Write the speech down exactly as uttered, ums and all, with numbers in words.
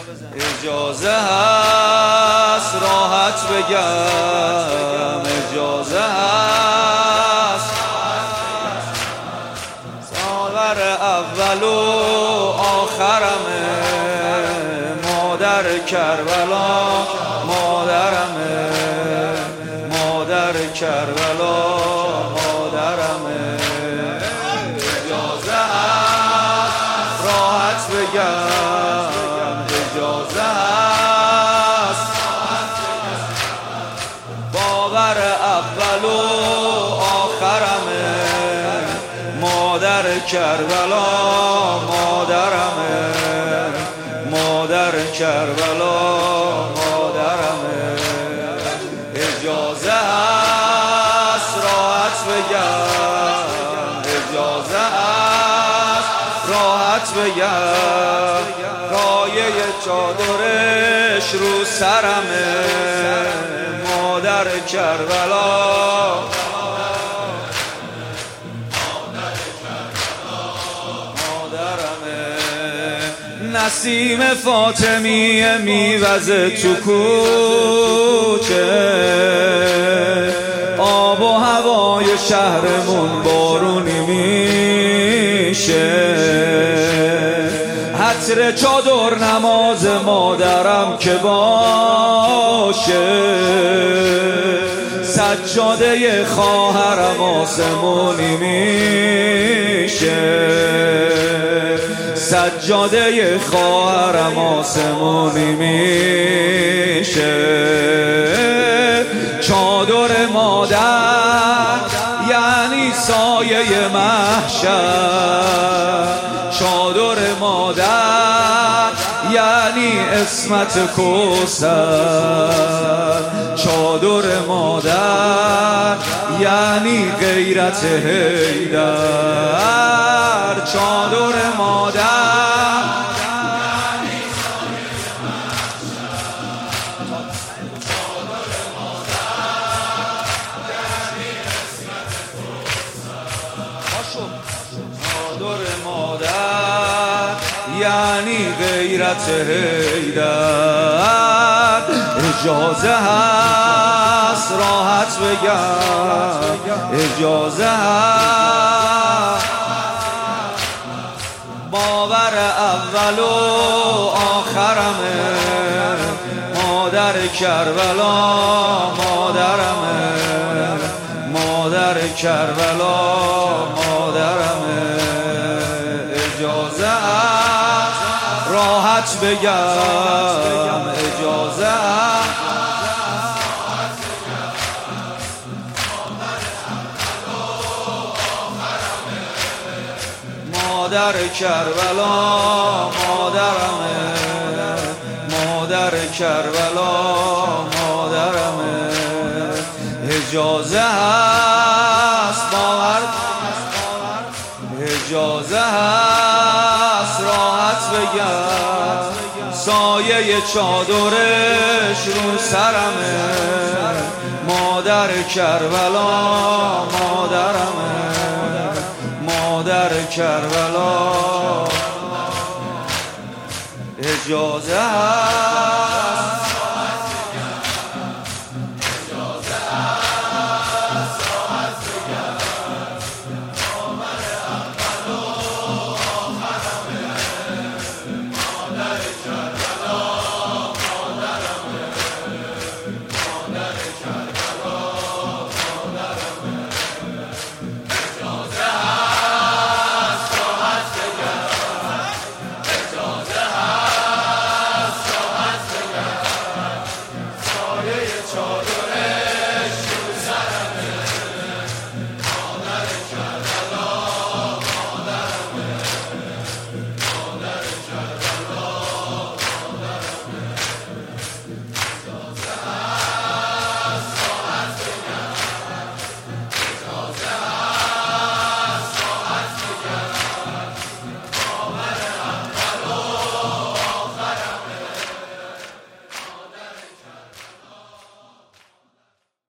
اجازه هست راحت بگم، اجازه هست سالور اول و آخرمه، مادر کربلا مادرمه، مادر کربلا مادرمه. اجازه هست راحت بگم، اجازه هست باور اول و آخرمه، مادر کربلا مادرمه، مادر کربلا مادرمه. اجازه هست راحت بگم، اجازه هست راحت بگم، رایه چادرش رو سرمه، مادر کربلا نسیم فاطمیه میوزه تو کوچه، آب و هوای شهرمون بارونی میشه، عطر چادر نماز مادرم که باشه، سجاده خواهرم آسمونی میشه، سجاده خواهرم آسمونی میشه. چادر مادر یعنی سایه محشر، چادر مادر یعنی عصمت کوثر، چادر مادر یعنی غیرت حیدر، چادر مادر چادر مادر یعنی غیرت حیدر. اجازه هست راحت بگم، اجازه هست باور اول و آخرمه، مادر کربلا مادرمه، مادر کربلا مادرمه. اجازه هست راحت بگم، اجازه هست مادر کربلا مادرمه، مادر کربلا مادرمه. اجازه هست باور، اجازه هست راحت بگم، سایه چادرش رو سرمه، مادر کربلا مادرمه، مادر کربلا. اجازه هست